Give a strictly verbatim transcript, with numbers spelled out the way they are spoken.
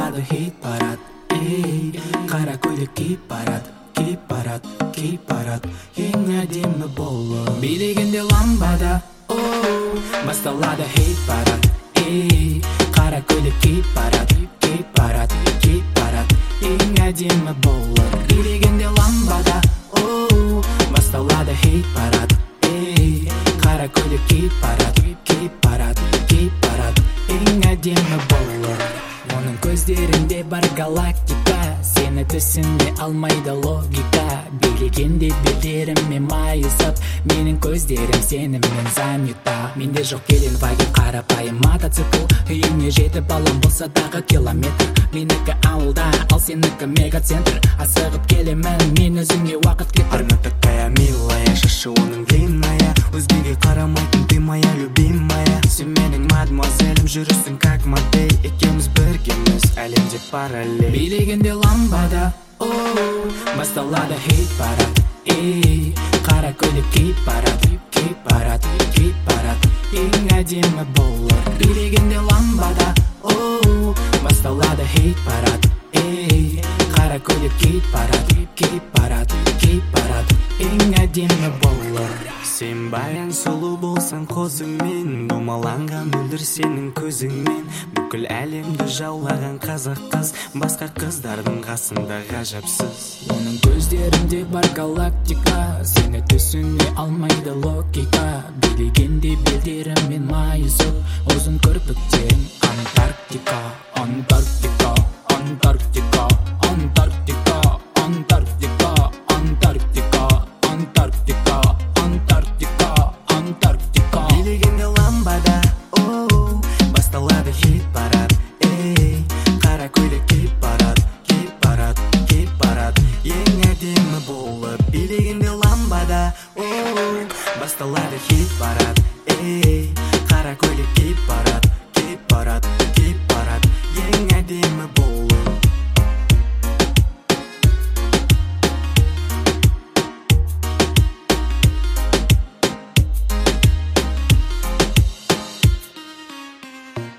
басталады хит парад. Эй, қара көйлек киіп барат, киіп барат, киіп барат, ең әдемі болып. Билегенде ламбада, оу, басталады хит парад. Эй, қара көйлек киіп барат, киіп барат, киіп барат, ең әдемі болып. Билегенде ламбада, оу, басталады хит парад. Эй, қара көйлек киіп барат, киіп барат, киіп барат, ең әдемі болып. Оның көздерінде бар галактика, сені түсіне алмайды логика. Билегенде белдеріме майысып, менің көздерім сеніммен занята. Менде жоқ келен ваген, қарапайым мотоцикл, үйіне жетіп балам болса дағы километр. Менікі ауылда, ал сенікі мегацентр. Асығып келемін, мен өзіңе уақыт кетір. Она такая милая, шашы оның длинная, өзгеге қарамайтын, ты моя любимая. Сен менің мадемуазелім, жүрісің как модель, екеуміз біргеміз, әлемде параллель. Билегенде ламбада, оу, басталады хит парад. Эй, қара көйлек киіп барат, киіп барат, киіп барат, ең әдемі болып. Билегенде ламбада, оу, басталады хит парад. Эй, қара көйлек киіп барат, киіп барат, киіп барат, ең әдемі болып. Сен баян сұлу болсаң қозыңмен, домаланған мөлдір сенің көзіңмен. Бүкіл әлемді жаулаған қазақ қыз, басқа қыздардың қасында ғажапсыз. Оның көздерінде бар галактика, сені түсіне алмайды логика. Билегенде белдерімен майысып, ұзын кірпіктерің Антарктика, Антарктика, Антарктика, Антарктика, Антарктика, Антарктика, Антарктика, Антарктика, Антарктика. Билегенде ламбада, оу, басталады хит парад. Эй, қара көйлек киіп барат, киіп барат, киіп барат, ең әдемі болып. Билегенде ламбада, оу, басталады хит парад. Эй, қара көйлек киіп барат,